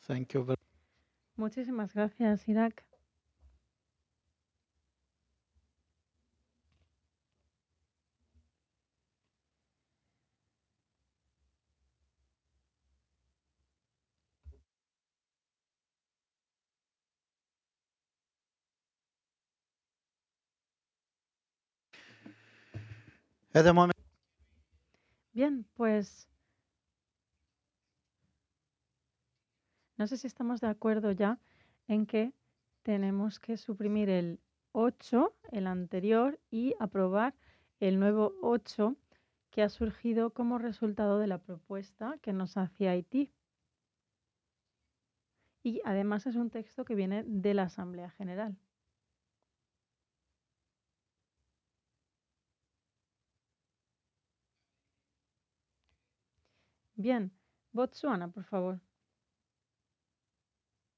Thank you very Muchísimas gracias, Irak. At the moment, Bien, pues no sé si estamos de acuerdo ya en que tenemos que suprimir el 8, el anterior, y aprobar el nuevo 8 que ha surgido como resultado de la propuesta que nos hace Haití. Y además es un texto que viene de la Asamblea General. Bien, Botsuana, por favor.